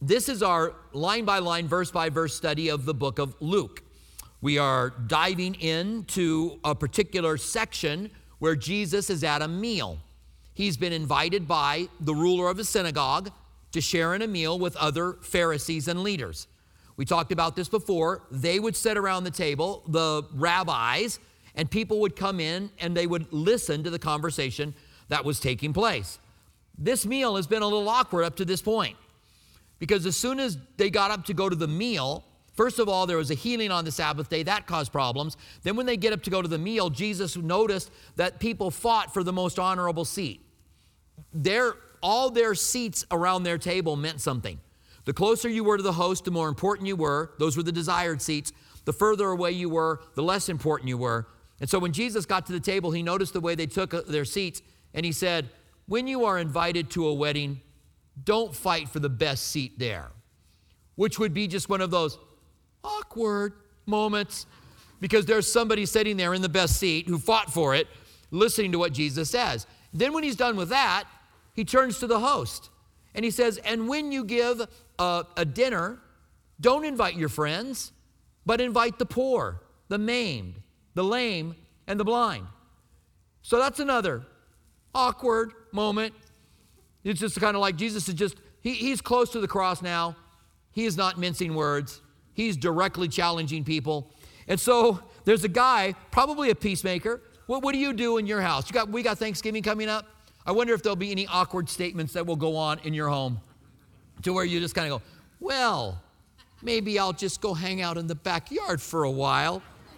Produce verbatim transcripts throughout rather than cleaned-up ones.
This is our line-by-line, verse-by-verse study of the book of Luke. We are diving into a particular section where Jesus is at a meal. He's been invited by the ruler of the synagogue to share in a meal with other Pharisees and leaders. We talked about this before. They would sit around the table, the rabbis, and people would come in and they would listen to the conversation that was taking place. This meal has been a little awkward up to this point, because as soon as they got up to go to the meal, first of all, there was a healing on the Sabbath day. That caused problems. Then when they get up to go to the meal, Jesus noticed that people fought for the most honorable seat. Their, all their seats around their table meant something. The closer you were to the host, the more important you were. Those were the desired seats. The further away you were, the less important you were. And so when Jesus got to the table, he noticed the way they took their seats, and he said, when you are invited to a wedding, don't fight for the best seat there, which would be just one of those awkward moments, because there's somebody sitting there in the best seat who fought for it, listening to what Jesus says. Then when he's done with that, he turns to the host and he says, and when you give a, a dinner, don't invite your friends, but invite the poor, the maimed, the lame, and the blind. So that's another awkward moment. It's just kind of like Jesus is just, he, he's close to the cross now. He is not mincing words. He's directly challenging people. And so there's a guy, probably a peacemaker. What, what do you do in your house? You got, we got Thanksgiving coming up. I wonder if there'll be any awkward statements that will go on in your home to where you just kind of go, well, maybe I'll just go hang out in the backyard for a while.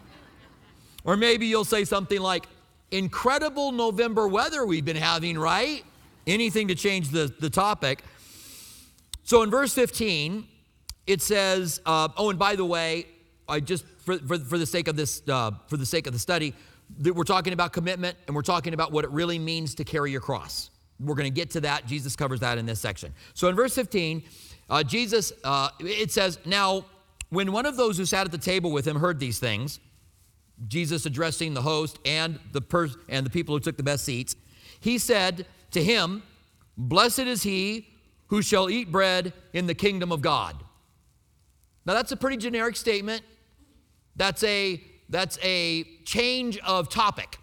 Or maybe you'll say something like, incredible November weather we've been having, right? Anything to change the, the topic. So in verse fifteen, it says, uh, oh, and by the way, I just, for, for, for the sake of this, uh, for the sake of the study, that we're talking about commitment, and we're talking about what it really means to carry your cross. We're going to get to that. Jesus covers that in this section. So in verse fifteen, uh, Jesus, uh, it says, now, when one of those who sat at the table with him heard these things, Jesus addressing the host and the pers- and the people who took the best seats, he said to him, blessed is he who shall eat bread in the kingdom of God. Now that's a pretty generic statement. That's a, that's a change of topic.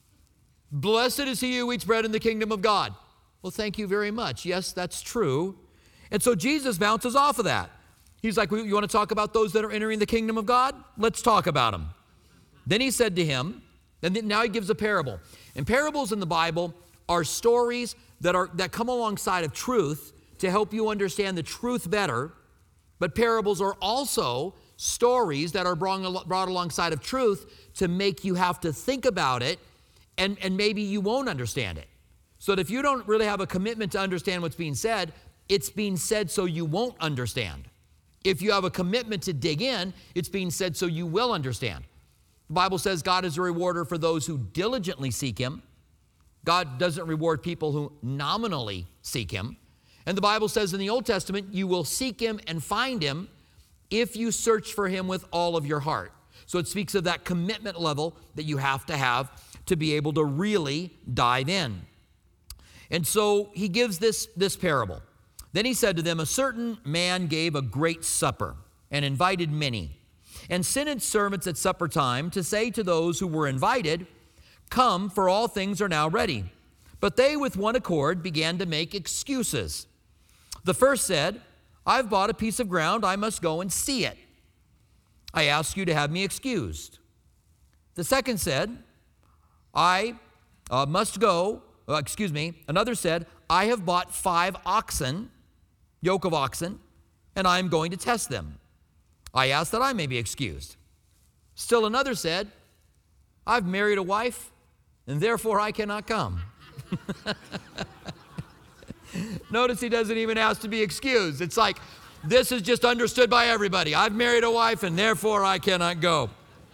Blessed is he who eats bread in the kingdom of God. Well, thank you very much. Yes, that's true. And so Jesus bounces off of that. He's like, you want to talk about those that are entering the kingdom of God? Let's talk about them. Then he said to him, and then now he gives a parable. And parables in the Bible are stories that are that come alongside of truth to help you understand the truth better. But parables are also stories that are brought, brought alongside of truth to make you have to think about it, and, and maybe you won't understand it. So that if you don't really have a commitment to understand what's being said, it's being said so you won't understand. If you have a commitment to dig in, it's being said so you will understand. The Bible says God is a rewarder for those who diligently seek him. God doesn't reward people who nominally seek him. And the Bible says in the Old Testament, you will seek him and find him if you search for him with all of your heart. So it speaks of that commitment level that you have to have to be able to really dive in. And so he gives this, this parable. Then he said to them, a certain man gave a great supper and invited many, and sent his servants at supper time to say to those who were invited, come, for all things are now ready. But they with one accord began to make excuses. The first said, I've bought a piece of ground, I must go and see it. I ask you to have me excused. The second said, I uh, must go, uh, excuse me, another said, I have bought five oxen, yoke of oxen, and I am going to test them. I ask that I may be excused. Still another said, I've married a wife, and therefore I cannot come. Notice he doesn't even ask to be excused. It's like, this is just understood by everybody. I've married a wife, and therefore I cannot go.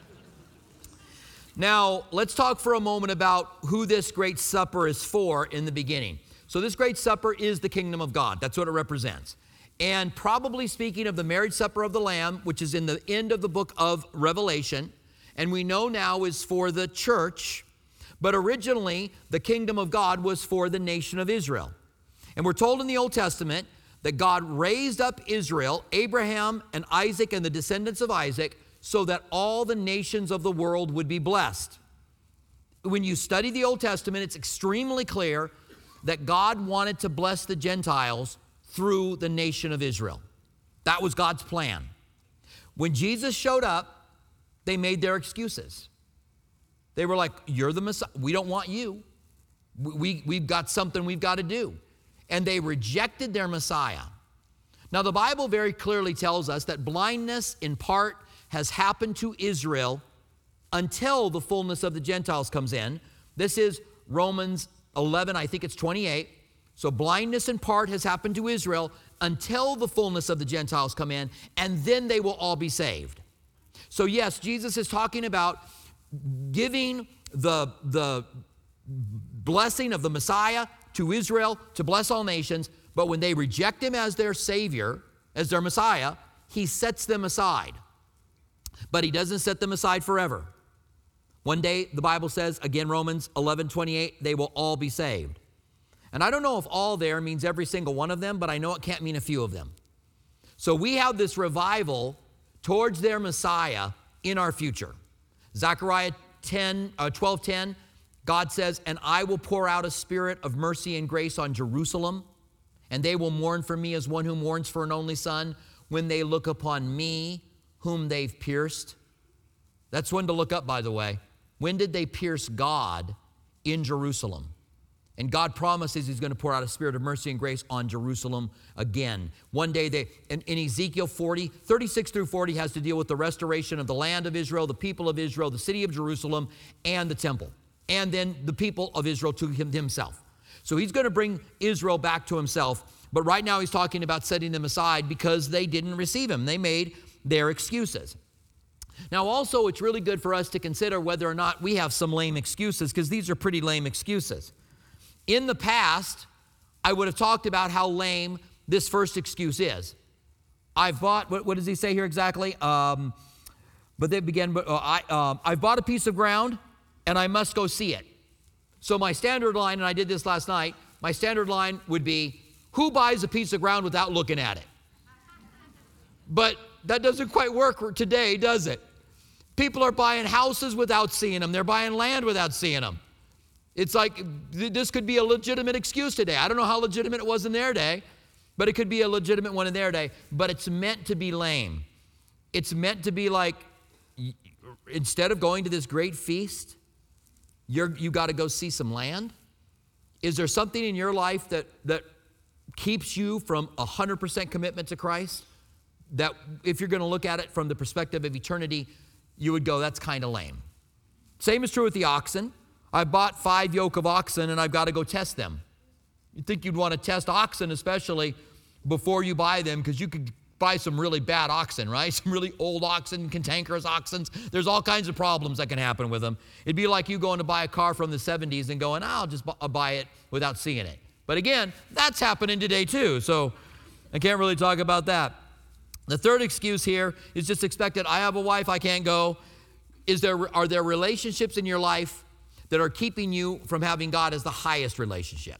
Now, let's talk for a moment about who this great supper is for in the beginning. So this great supper is the kingdom of God. That's what it represents. And probably speaking of the marriage supper of the Lamb, which is in the end of the book of Revelation, and we know now is for the church, but originally the kingdom of God was for the nation of Israel. And we're told in the Old Testament that God raised up Israel, Abraham and Isaac and the descendants of Isaac, so that all the nations of the world would be blessed. When you study the Old Testament, it's extremely clear that God wanted to bless the Gentiles through the nation of Israel. That was God's plan. When Jesus showed up, they made their excuses. They were like, you're the Messiah. We don't want you. We, we've got something we've got to do. And they rejected their Messiah. Now, the Bible very clearly tells us that blindness in part has happened to Israel until the fullness of the Gentiles comes in. This is Romans eleven, I think it's twenty-eight. So blindness in part has happened to Israel until the fullness of the Gentiles come in, and then they will all be saved. So yes, Jesus is talking about giving the, the blessing of the Messiah to Israel to bless all nations, but when they reject him as their Savior, as their Messiah, he sets them aside. But he doesn't set them aside forever. One day, the Bible says, again, Romans eleven twenty-eight, they will all be saved. And I don't know if all there means every single one of them, but I know it can't mean a few of them. So we have this revival towards their Messiah in our future. Zechariah ten, uh, twelve ten, God says, and I will pour out a spirit of mercy and grace on Jerusalem, and they will mourn for me as one who mourns for an only son when they look upon me, whom they've pierced. That's one to look up, by the way. When did they pierce God? In Jerusalem. And God promises he's going to pour out a spirit of mercy and grace on Jerusalem again. One day, they, in, in Ezekiel forty, thirty-six through forty has to deal with the restoration of the land of Israel, the people of Israel, the city of Jerusalem, and the temple. And then the people of Israel to him, himself. So he's going to bring Israel back to himself. But right now he's talking about setting them aside because they didn't receive him. They made their excuses. Now also, it's really good for us to consider whether or not we have some lame excuses, because these are pretty lame excuses. In the past, I would have talked about how lame this first excuse is. I've bought, what, what does he say here exactly? Um, but they began, uh, I, uh, I've bought a piece of ground and I must go see it. So my standard line, and I did this last night, my standard line would be, who buys a piece of ground without looking at it? But that doesn't quite work today, does it? People are buying houses without seeing them. They're buying land without seeing them. It's like this could be a legitimate excuse today. I don't know how legitimate it was in their day, but it could be a legitimate one in their day. But it's meant to be lame. It's meant to be like, instead of going to this great feast, you're, you got to go see some land. Is there something in your life that, that keeps you from one hundred percent commitment to Christ? That if you're going to look at it from the perspective of eternity, you would go, that's kind of lame. Same is true with the oxen. I bought five yoke of oxen and I've got to go test them. You'd think you'd want to test oxen, especially before you buy them, because you could buy some really bad oxen, right? Some really old oxen, cantankerous oxen. There's all kinds of problems that can happen with them. It'd be like you going to buy a car from the seventies and going, oh, I'll just buy it without seeing it. But again, that's happening today too, so I can't really talk about that. The third excuse here is just expected. I have a wife, I can't go. Is there, are there relationships in your life that are keeping you from having God as the highest relationship?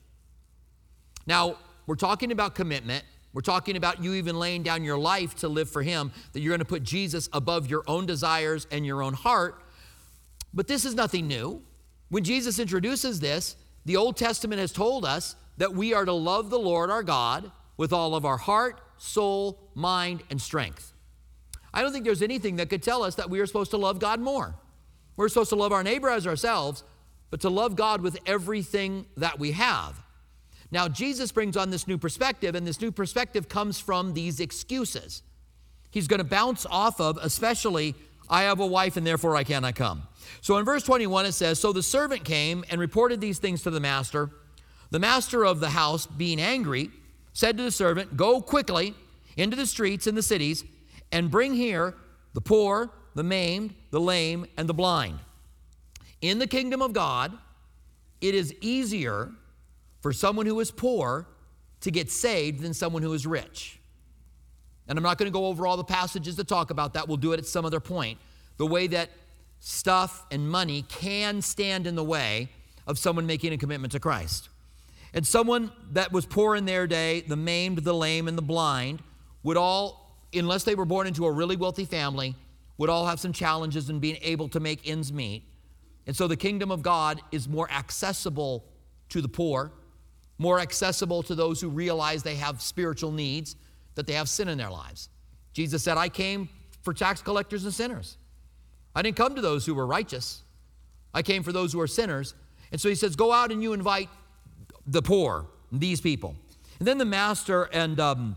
Now, we're talking about commitment. We're talking about you even laying down your life to live for him, that you're going to put Jesus above your own desires and your own heart. But this is nothing new. When Jesus introduces this, the Old Testament has told us that we are to love the Lord our God with all of our heart, soul, mind, and strength. I don't think there's anything that could tell us that we are supposed to love God more. We're supposed to love our neighbor as ourselves, but to love God with everything that we have. Now, Jesus brings on this new perspective, and this new perspective comes from these excuses. He's going to bounce off of, especially, I have a wife and therefore I cannot come. So in verse twenty-one it says, so the servant came and reported these things to the master. The master of the house, being angry, said to the servant, go quickly into the streets and the cities and bring here the poor, the maimed, the lame, and the blind. In the kingdom of God, it is easier for someone who is poor to get saved than someone who is rich. And I'm not going to go over all the passages that talk about that. We'll do it at some other point. The way that stuff and money can stand in the way of someone making a commitment to Christ. And someone that was poor in their day, the maimed, the lame, and the blind, would all, unless they were born into a really wealthy family, would all have some challenges in being able to make ends meet. And so the kingdom of God is more accessible to the poor, more accessible to those who realize they have spiritual needs, that they have sin in their lives. Jesus said, I came for tax collectors and sinners. I didn't come to those who were righteous. I came for those who are sinners. And so he says, go out and you invite the poor, these people. And then the master, and um,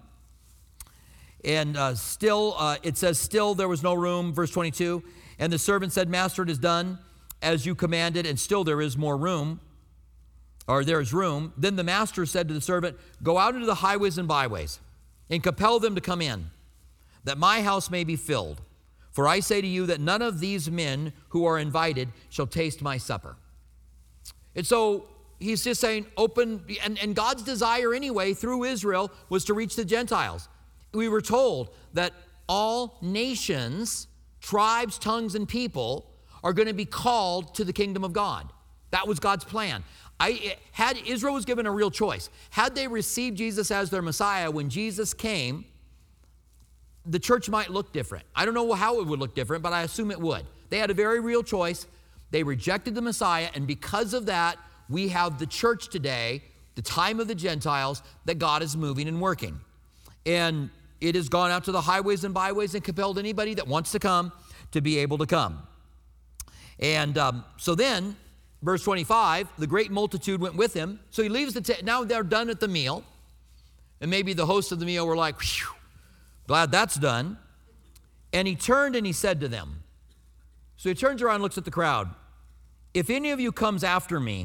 and uh, still, uh, it says, still there was no room, verse twenty-two. And the servant said, Master, it is done as you commanded, and still there is more room, or there is room. Then the master said to the servant, go out into the highways and byways, and compel them to come in, that my house may be filled. For I say to you that none of these men who are invited shall taste my supper. And so he's just saying, open, and, and God's desire anyway through Israel was to reach the Gentiles. We were told that all nations, tribes, tongues, and people are going to be called to the kingdom of God. That was God's plan. I, had Israel was given a real choice. Had they received Jesus as their Messiah when Jesus came, the church might look different. I don't know how it would look different, but I assume it would. They had a very real choice. They rejected the Messiah, and because of that, we have the church today, the time of the Gentiles, that God is moving and working. And it has gone out to the highways and byways and compelled anybody that wants to come to be able to come. And um, so then, verse twenty-five, the great multitude went with him. So he leaves the tent. Now they're done at the meal. And maybe the hosts of the meal were like, whew, glad that's done. And he turned and he said to them. So he turns around and looks at the crowd. If any of you comes after me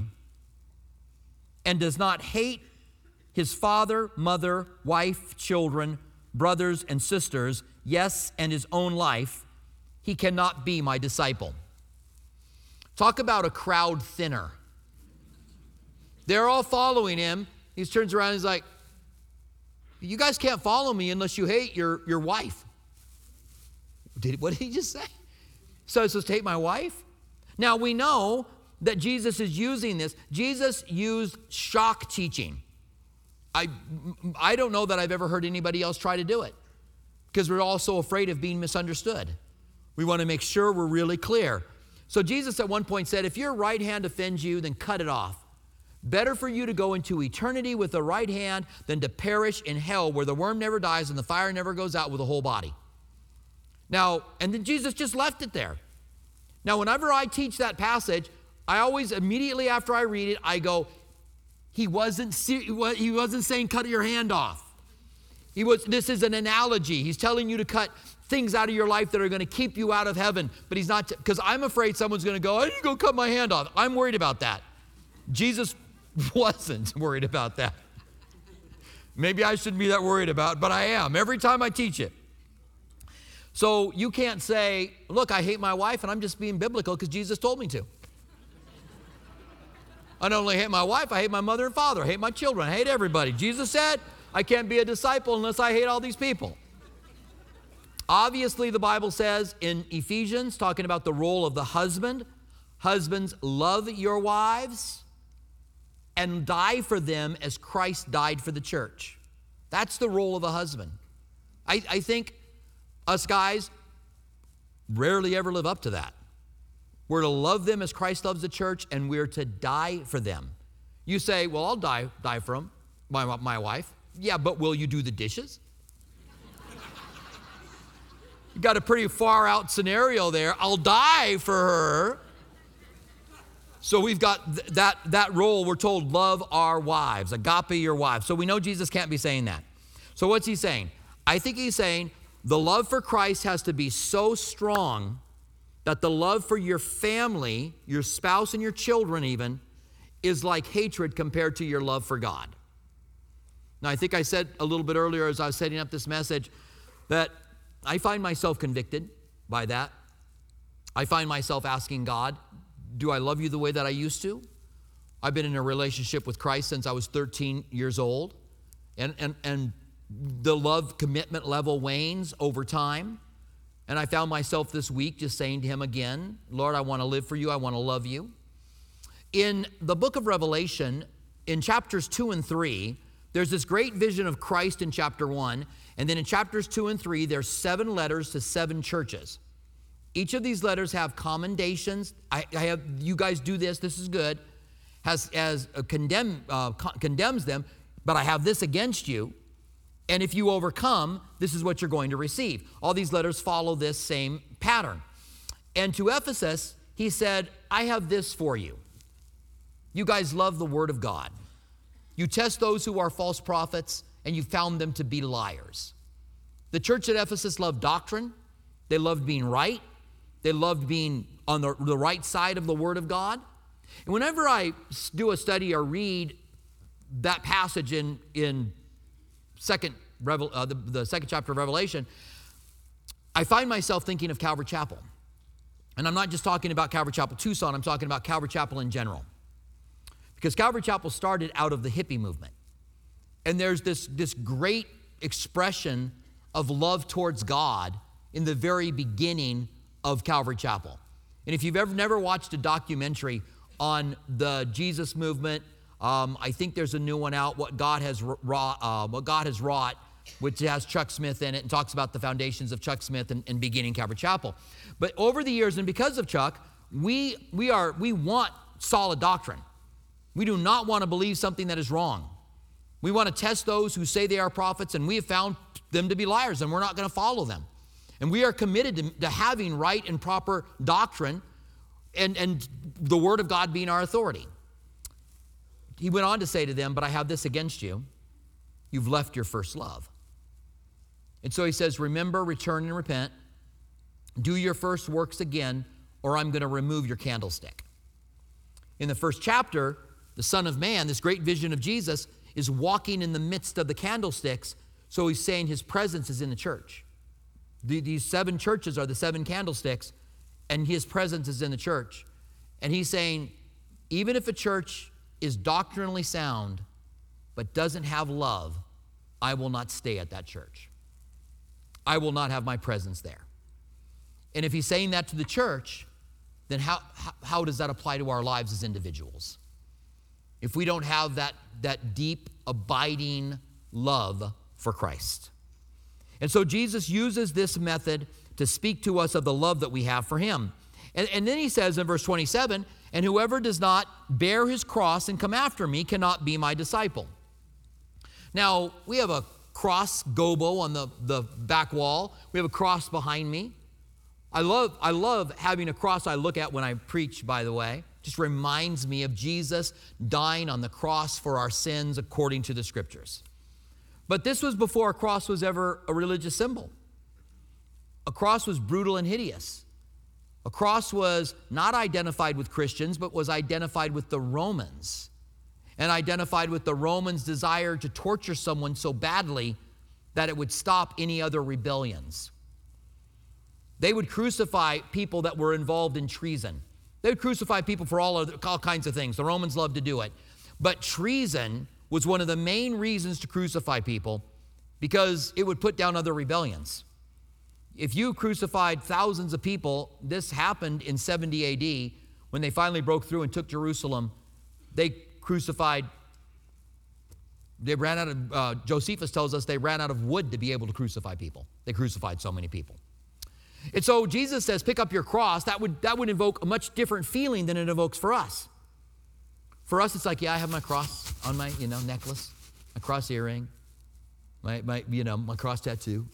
and does not hate his father, mother, wife, children, brothers, and sisters, yes, and his own life, he cannot be my disciple. Talk about a crowd thinner. They're all following him. He turns around and he's like, you guys can't follow me unless you hate your, your wife. Did, what did he just say? So it's supposed to hate my wife? Now we know that Jesus is using this. Jesus used shock teaching. I, I don't know that I've ever heard anybody else try to do it because we're all so afraid of being misunderstood. We want to make sure we're really clear. So Jesus at one point said, if your right hand offends you, then cut it off. Better for you to go into eternity with the right hand than to perish in hell where the worm never dies and the fire never goes out with the whole body. Now, and then Jesus just left it there. Now, whenever I teach that passage, I always, immediately after I read it, I go, he wasn't, he wasn't saying cut your hand off. He was, this is an analogy. He's telling you to cut things out of your life that are going to keep you out of heaven. But he's not, because I'm afraid someone's going to go, I need to go cut my hand off. I'm worried about that. Jesus wasn't worried about that. Maybe I shouldn't be that worried about it, but I am every time I teach it. So you can't say, look, I hate my wife and I'm just being biblical because Jesus told me to. I not only hate my wife, I hate my mother and father, I hate my children, I hate everybody. Jesus said I can't be a disciple unless I hate all these people. Obviously, the Bible says in Ephesians, talking about the role of the husband, husbands, love your wives and die for them as Christ died for the church. That's the role of a husband. I, I think us guys rarely ever live up to that. We're to love them as Christ loves the church, and we're to die for them. You say, well, I'll die, die for them, my, my wife. Yeah, but will you do the dishes? You got a pretty far out scenario there. I'll die for her. So we've got th- that, that role. We're told, love our wives, agape your wives. So we know Jesus can't be saying that. So what's he saying? I think he's saying the love for Christ has to be so strong that the love for your family, your spouse and your children even, is like hatred compared to your love for God. Now, I think I said a little bit earlier as I was setting up this message that I find myself convicted by that. I find myself asking God, do I love you the way that I used to? I've been in a relationship with Christ since I was thirteen years old, and, and, and the love commitment level wanes over time. And I found myself this week just saying to him again, Lord, I want to live for you. I want to love you. In the book of Revelation, in chapters two and three, there's this great vision of Christ in chapter one. And then in chapters two and three, there's seven letters to seven churches. Each of these letters have commendations. I, I have, you guys do this, this is good. Has, as uh, condemn, uh, con- condemns them, but I have this against you. And if you overcome, this is what you're going to receive. All these letters follow this same pattern. And to Ephesus, he said, I have this for you. You guys love the word of God. You test those who are false prophets, and you found them to be liars. The church at Ephesus loved doctrine. They loved being right. They loved being on the, the right side of the word of God. And whenever I do a study or read that passage in, in second, Revel, uh, the, the second chapter of Revelation, I find myself thinking of Calvary Chapel. And I'm not just talking about Calvary Chapel Tucson, I'm talking about Calvary Chapel in general. Because Calvary Chapel started out of the hippie movement. And there's this, this great expression of love towards God in the very beginning of Calvary Chapel. And if you've ever never watched a documentary on the Jesus movement, um, I think there's a new one out, What God Has Wrought, uh, What God Has Wrought, which has Chuck Smith in it and talks about the foundations of Chuck Smith and, and beginning Calvary Chapel. But over the years, and because of Chuck, we, we, are, we want solid doctrine. We do not want to believe something that is wrong. We want to test those who say they are prophets, and we have found them to be liars, and we're not going to follow them. And we are committed to, to having right and proper doctrine and, and the Word of God being our authority. He went on to say to them, but I have this against you. You've left your first love. And so he says, remember, return, and repent. Do your first works again, or I'm going to remove your candlestick. In the first chapter, the Son of Man, this great vision of Jesus, is walking in the midst of the candlesticks. So he's saying his presence is in the church. The, these seven churches are the seven candlesticks, and his presence is in the church. And he's saying, even if a church is doctrinally sound, but doesn't have love, I will not stay at that church. I will not have my presence there. And if he's saying that to the church, then how, how, how does that apply to our lives as individuals? If we don't have that, that deep, abiding love for Christ. And so Jesus uses this method to speak to us of the love that we have for him. And, and then he says in verse twenty-seven, and whoever does not bear his cross and come after me cannot be my disciple. Now, we have a cross gobo on the, the back wall. We have a cross behind me. I love, I love having a cross I look at when I preach, by the way. Just reminds me of Jesus dying on the cross for our sins according to the scriptures. But this was before a cross was ever a religious symbol. A cross was brutal and hideous. A cross was not identified with Christians, but was identified with the Romans, and identified with the Romans' desire to torture someone so badly that it would stop any other rebellions. They would crucify people that were involved in treason. They would crucify people for all, other, all kinds of things. The Romans loved to do it. But treason was one of the main reasons to crucify people, because it would put down other rebellions. If you crucified thousands of people, this happened in seventy A D when they finally broke through and took Jerusalem. They crucified, they ran out of, uh, Josephus tells us they ran out of wood to be able to crucify people. They crucified so many people. And so Jesus says, pick up your cross. That would, that would invoke a much different feeling than it evokes for us. For us, it's like, yeah, I have my cross on my, you know, necklace, my cross earring, my, my, you know, my cross tattoo.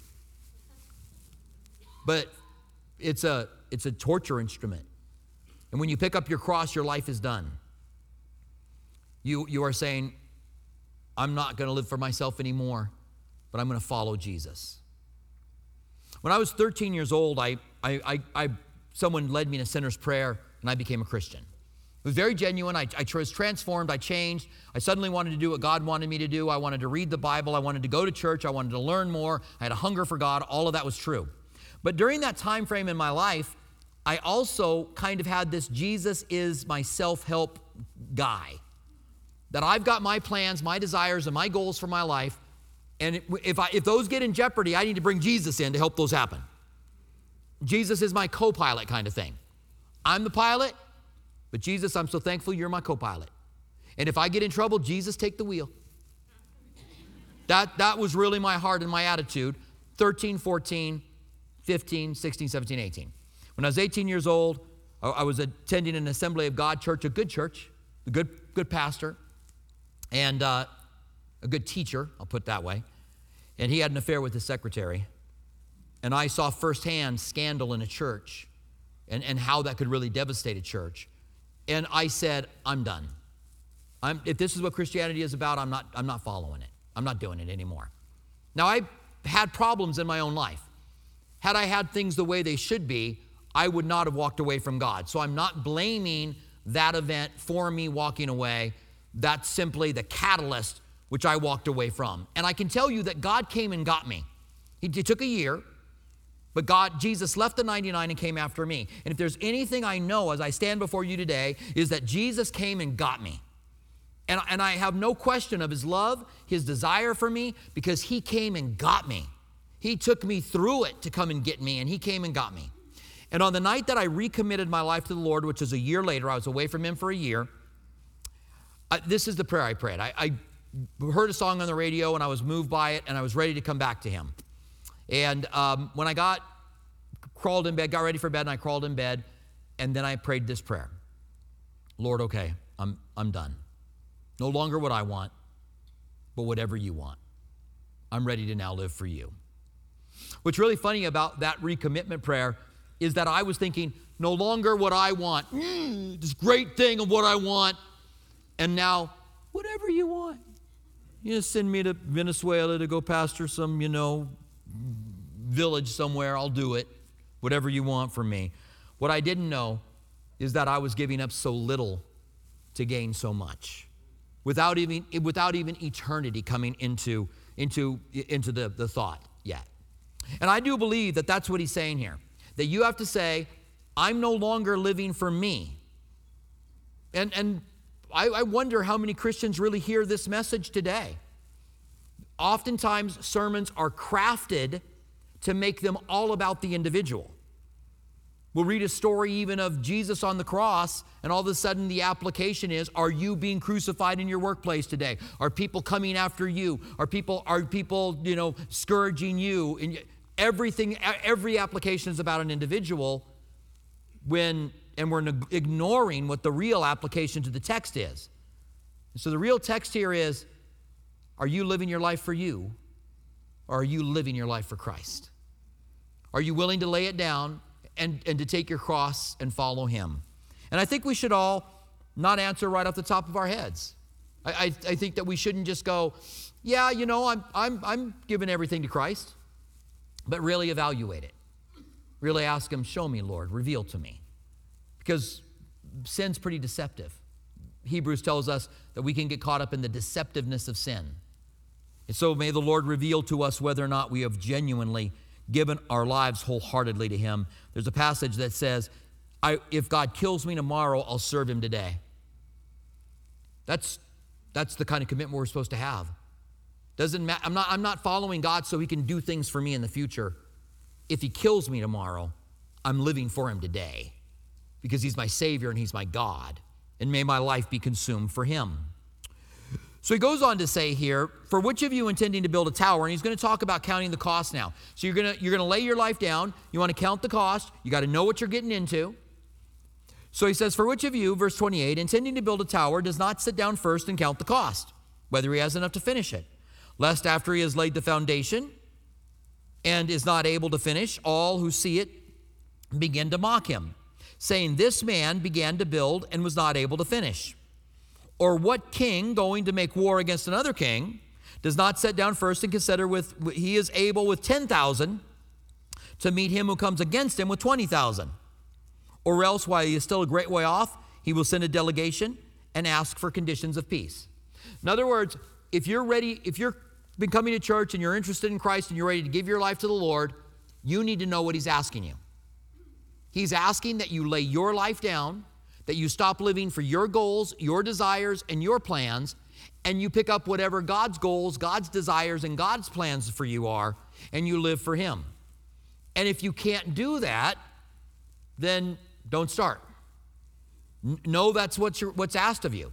But it's a, it's a torture instrument. And when you pick up your cross, your life is done. You, you are saying, I'm not going to live for myself anymore, but I'm going to follow Jesus. When I was thirteen years old, I, I, I, I, someone led me in a sinner's prayer, and I became a Christian. It was very genuine. I, I was transformed. I changed. I suddenly wanted to do what God wanted me to do. I wanted to read the Bible. I wanted to go to church. I wanted to learn more. I had a hunger for God. All of that was true. But during that time frame in my life, I also kind of had this Jesus is my self-help guy. That I've got my plans, my desires, and my goals for my life. And if, I, if those get in jeopardy, I need to bring Jesus in to help those happen. Jesus is my co-pilot kind of thing. I'm the pilot, but Jesus, I'm so thankful you're my co-pilot. And if I get in trouble, Jesus, take the wheel. That, that was really my heart and my attitude. thirteen, fourteen, fifteen, sixteen, seventeen, eighteen. When I was eighteen years old, I, I was attending an Assembly of God church, a good church, a good, good pastor, and uh, a good teacher, I'll put it that way. And he had an affair with his secretary. And I saw firsthand scandal in a church and, and how that could really devastate a church. And I said, I'm done. I'm, if this is what Christianity is about, I'm not, I'm not following it. I'm not doing it anymore. Now, I had problems in my own life. Had I had things the way they should be, I would not have walked away from God. So I'm not blaming that event for me walking away. That's simply the catalyst which I walked away from. And I can tell you that God came and got me. He, it took a year, but God, Jesus left the ninety-nine and came after me. And if there's anything I know as I stand before you today, is that Jesus came and got me. And, and I have no question of his love, his desire for me, because he came and got me. He took me through it to come and get me, and he came and got me. And on the night that I recommitted my life to the Lord, which was a year later, I was away from him for a year, I, this is the prayer I prayed. I, I heard a song on the radio, and I was moved by it, and I was ready to come back to him. And um, when I got, crawled in bed, got ready for bed, and I crawled in bed, and then I prayed this prayer. Lord, okay, I'm, I'm done. No longer what I want, but whatever you want. I'm ready to now live for you. What's really funny about that recommitment prayer is that I was thinking, no longer what I want, mm, this great thing of what I want, and now, whatever you want. You know, send me to Venezuela to go pastor some, you know, village somewhere, I'll do it. Whatever you want from me. What I didn't know is that I was giving up so little to gain so much. Without even, without even eternity coming into, into, into the, the thought yet. And I do believe that that's what he's saying here. That you have to say, I'm no longer living for me. And, and I, I wonder how many Christians really hear this message today. Oftentimes, sermons are crafted to make them all about the individual. We'll read a story even of Jesus on the cross, and all of a sudden the application is, are you being crucified in your workplace today? Are people coming after you? Are people, are people, you know, scourging you? And everything, every application is about an individual when, and we're ignoring what the real application to the text is. So the real text here is, are you living your life for you, or are you living your life for Christ? Are you willing to lay it down and, and to take your cross and follow him? And I think we should all not answer right off the top of our heads. I, I, I think that we shouldn't just go, yeah, you know, I'm, I'm, I'm giving everything to Christ, but really evaluate it. Really ask him, show me, Lord, reveal to me. Because sin's pretty deceptive. Hebrews tells us that we can get caught up in the deceptiveness of sin. And so may the Lord reveal to us whether or not we have genuinely given our lives wholeheartedly to him. There's a passage that says, I, if God kills me tomorrow, I'll serve him today. That's, that's the kind of commitment we're supposed to have. Doesn't matter. I'm not, I'm not following God so he can do things for me in the future. If he kills me tomorrow, I'm living for him today because he's my Savior and he's my God. And may my life be consumed for him. So he goes on to say here, for which of you intending to build a tower? And he's going to talk about counting the cost now. So you're going to, you're going to lay your life down. You want to count the cost. You got to know what you're getting into. So he says, for which of you, verse twenty-eight, intending to build a tower does not sit down first and count the cost, whether he has enough to finish it, lest after he has laid the foundation and is not able to finish, all who see it begin to mock him, saying, this man began to build and was not able to finish. Or what king going to make war against another king does not sit down first and consider with he is able with ten thousand to meet him who comes against him with twenty thousand? Or else, while he is still a great way off, he will send a delegation and ask for conditions of peace. In other words, if you're ready, if you're been coming to church and you're interested in Christ and you're ready to give your life to the Lord, you need to know what he's asking you. He's asking that you lay your life down, that you stop living for your goals, your desires, and your plans, and you pick up whatever God's goals, God's desires, and God's plans for you are, and you live for him. And if you can't do that, then don't start. Know that's what's, your, what's asked of you.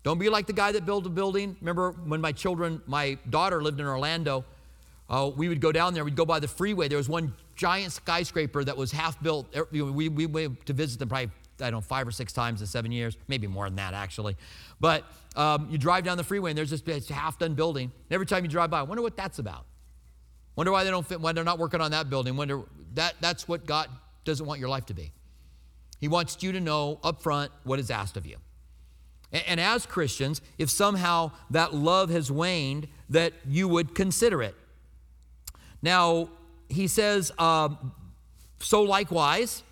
Don't be like the guy that built a building. Remember when my children, my daughter lived in Orlando, uh, we would go down there, we'd go by the freeway. There was one giant skyscraper that was half built. We, we, we went to visit them probably, I don't know, five or six times in seven years, maybe more than that actually. But um, you drive down the freeway and there's this, this half-done building. And every time you drive by, I wonder what that's about. Wonder why they don't fit, why they're not working on that building. Wonder, that, that's what God doesn't want your life to be. He wants you to know up front what is asked of you. And, and as Christians, if somehow that love has waned, that you would consider it. Now, he says, um, so likewise,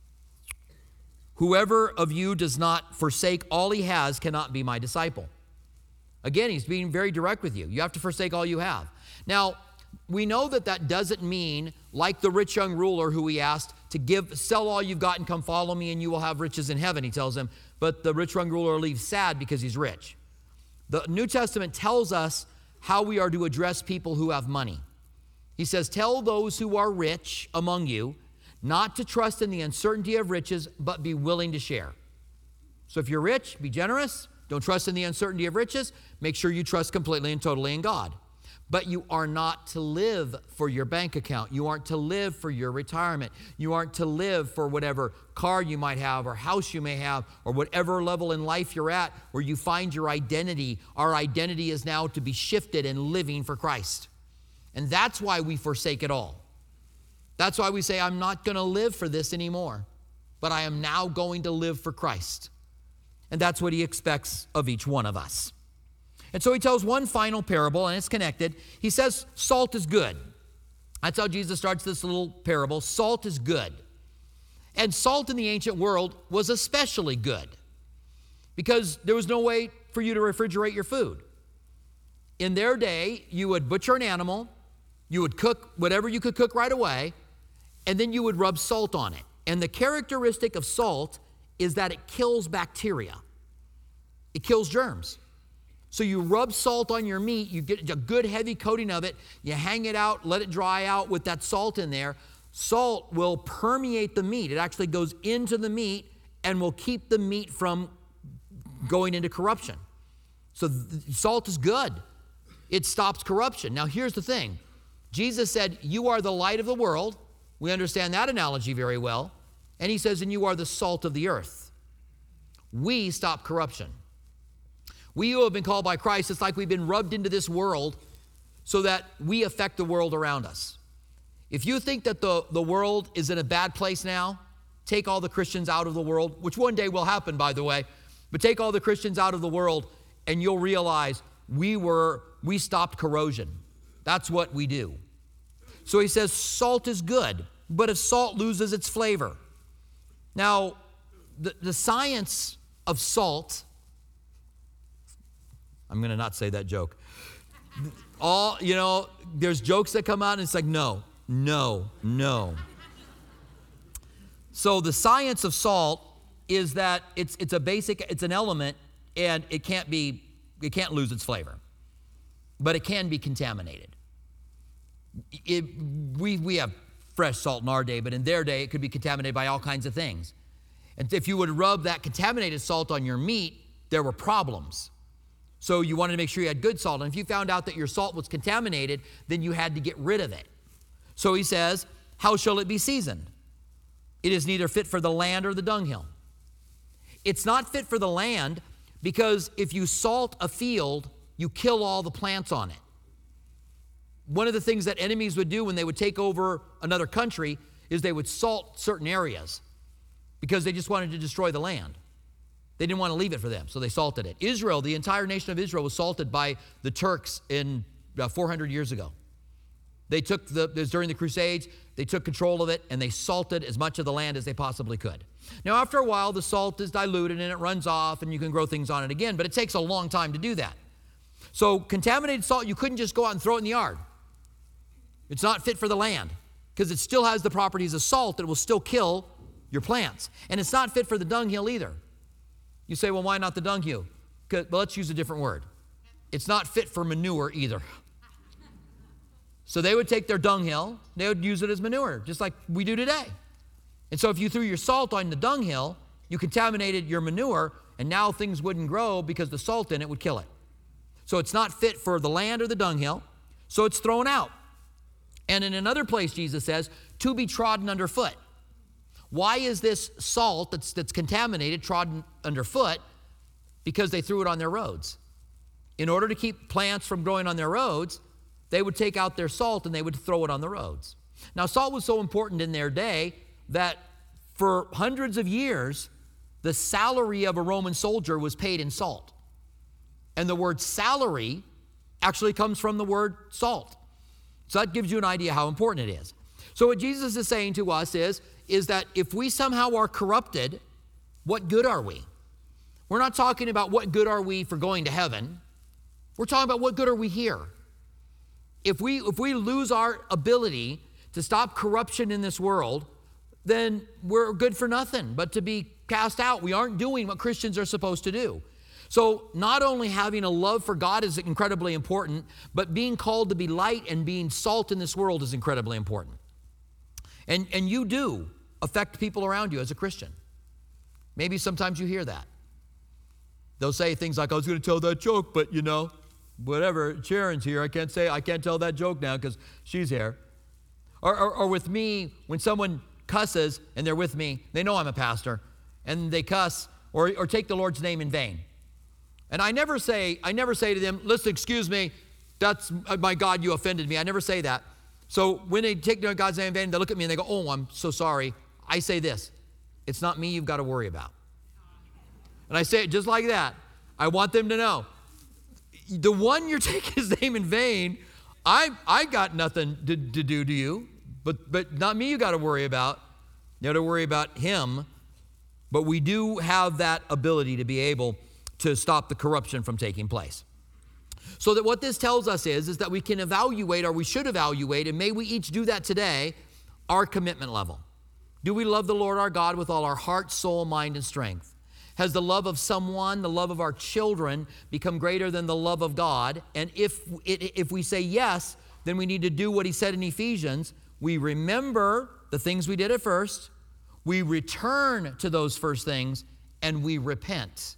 whoever of you does not forsake all he has cannot be my disciple. Again, he's being very direct with you. You have to forsake all you have. Now, we know that that doesn't mean, like the rich young ruler who he asked to give, sell all you've got and come follow me and you will have riches in heaven, he tells him. But the rich young ruler leaves sad because he's rich. The New Testament tells us how we are to address people who have money. He says, tell those who are rich among you not to trust in the uncertainty of riches, but be willing to share. So if you're rich, be generous. Don't trust in the uncertainty of riches. Make sure you trust completely and totally in God. But you are not to live for your bank account. You aren't to live for your retirement. You aren't to live for whatever car you might have or house you may have or whatever level in life you're at where you find your identity. Our identity is now to be shifted and living for Christ. And that's why we forsake it all. That's why we say, I'm not going to live for this anymore, but I am now going to live for Christ. And that's what he expects of each one of us. And so he tells one final parable, and it's connected. He says, salt is good. That's how Jesus starts this little parable. Salt is good. And salt in the ancient world was especially good because there was no way for you to refrigerate your food. In their day, you would butcher an animal, you would cook whatever you could cook right away, and then you would rub salt on it. And the characteristic of salt is that it kills bacteria. It kills germs. So you rub salt on your meat, you get a good heavy coating of it, you hang it out, let it dry out with that salt in there. Salt will permeate the meat. It actually goes into the meat and will keep the meat from going into corruption. So salt is good. It stops corruption. Now here's the thing. Jesus said, you are the light of the world. We understand that analogy very well. And he says, and you are the salt of the earth. We stop corruption. We who have been called by Christ, it's like we've been rubbed into this world so that we affect the world around us. If you think that the, the world is in a bad place now, take all the Christians out of the world, which one day will happen, by the way, but take all the Christians out of the world and you'll realize we were, we stopped corrosion. That's what we do. So he says salt is good, but if salt loses its flavor. Now, the, the science of salt, I'm going to not say that joke. All, you know, there's jokes that come out and it's like, no, no, no. So the science of salt is that it's, it's a basic, it's an element and it can't be, it can't lose its flavor, but it can be contaminated. It, we, we have fresh salt in our day, but in their day, it could be contaminated by all kinds of things. And if you would rub that contaminated salt on your meat, there were problems. So you wanted to make sure you had good salt. And if you found out that your salt was contaminated, then you had to get rid of it. So he says, how shall it be seasoned? It is neither fit for the land or the dunghill. It's not fit for the land because if you salt a field, you kill all the plants on it. One of the things that enemies would do when they would take over another country is they would salt certain areas because they just wanted to destroy the land. They didn't want to leave it for them, so they salted it. Israel, the entire nation of Israel was salted by the Turks in uh, four hundred years ago. They took the, it was during the Crusades, they took control of it and they salted as much of the land as they possibly could. Now after a while, the salt is diluted and it runs off and you can grow things on it again, but it takes a long time to do that. So contaminated salt, you couldn't just go out and throw it in the yard. It's not fit for the land because it still has the properties of salt that will still kill your plants. And it's not fit for the dunghill either. You say, well, why not the dunghill? Well, let's use a different word. It's not fit for manure either. So they would take their dunghill, they would use it as manure, just like we do today. And so if you threw your salt on the dunghill, you contaminated your manure, and now things wouldn't grow because the salt in it would kill it. So it's not fit for the land or the dunghill, so it's thrown out. And in another place, Jesus says, to be trodden underfoot. Why is this salt that's, that's contaminated trodden underfoot? Because they threw it on their roads. In order to keep plants from growing on their roads, they would take out their salt and they would throw it on the roads. Now, salt was so important in their day that for hundreds of years, the salary of a Roman soldier was paid in salt. And the word salary actually comes from the word salt. So that gives you an idea how important it is. So what Jesus is saying to us is, is that if we somehow are corrupted, what good are we? We're not talking about what good are we for going to heaven. We're talking about what good are we here. If we, if we lose our ability to stop corruption in this world, then we're good for nothing but to be cast out. We aren't doing what Christians are supposed to do. So not only having a love for God is incredibly important, but being called to be light and being salt in this world is incredibly important. And, and you do affect people around you as a Christian. Maybe sometimes you hear that. They'll say things like, I was going to tell that joke, but you know, whatever, Sharon's here. I can't say, I can't tell that joke now because she's here. Or, or, or with me, when someone cusses and they're with me, they know I'm a pastor, and they cuss or, or take the Lord's name in vain. And I never say, I never say to them, listen, excuse me, that's, my God, you offended me. I never say that. So when they take God's name in vain, they look at me and they go, oh, I'm so sorry. I say this, it's not me you've got to worry about. And I say it just like that. I want them to know, the one you're taking his name in vain, I I got nothing to, to do to you, but, but not me you got to worry about. You got to worry about him. But we do have that ability to be able to stop the corruption from taking place. So that what this tells us is, is that we can evaluate, or we should evaluate, and may we each do that today, our commitment level. Do we love the Lord our God with all our heart, soul, mind, and strength? Has the love of someone, the love of our children, become greater than the love of God? And if, if we say yes, then we need to do what he said in Ephesians. We remember the things we did at first, we return to those first things, and we repent.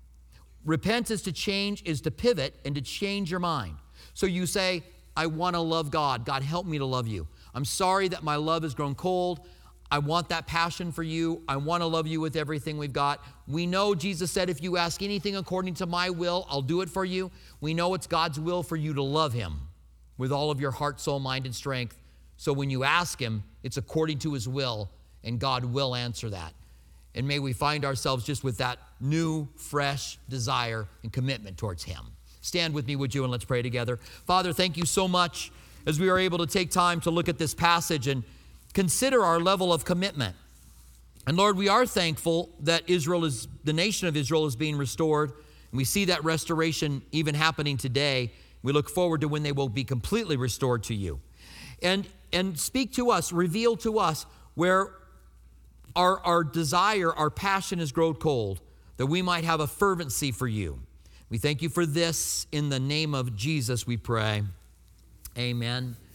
Repent is to change, is to pivot and to change your mind. So you say, I want to love God. God, help me to love you. I'm sorry that my love has grown cold. I want that passion for you. I want to love you with everything we've got. We know Jesus said, if you ask anything according to my will, I'll do it for you. We know it's God's will for you to love him with all of your heart, soul, mind, and strength. So when you ask him, it's according to his will, and God will answer that. And may we find ourselves just with that new, fresh desire and commitment towards him. Stand with me, would you, and let's pray together. Father, thank you so much as we are able to take time to look at this passage and consider our level of commitment. And Lord, we are thankful that Israel is, the nation of Israel is being restored. And we see that restoration even happening today. We look forward to when they will be completely restored to you. And, and speak to us, reveal to us where our, our desire, our passion has grown cold, that we might have a fervency for you. We thank you for this. In the name of Jesus we pray. Amen.